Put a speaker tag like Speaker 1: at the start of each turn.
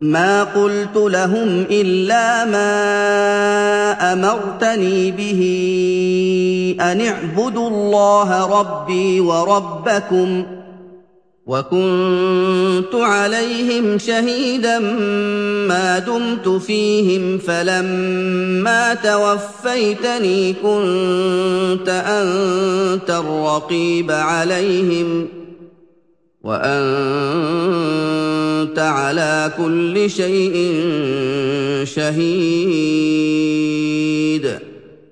Speaker 1: مَا قُلْتُ لَهُمْ إِلَّا مَا أَمَرْتَنِي بِهِ أَنِ اعْبُدُوا اللَّهَ رَبِّي وَرَبَّكُمْ ۚ وَكُنتُ عَلَيْهِمْ شَهِيدًا مَّا دُمْتُ فِيهِمْ ۖ فَلَمَّا تَوَفَّيْتَنِي كُنتَ أَنتَ الرَّقِيبَ عَلَيْهِمْ ۚ وَأَنتَ عَلَىٰ كُلِّ شَيْءٍ شَهِيدٌ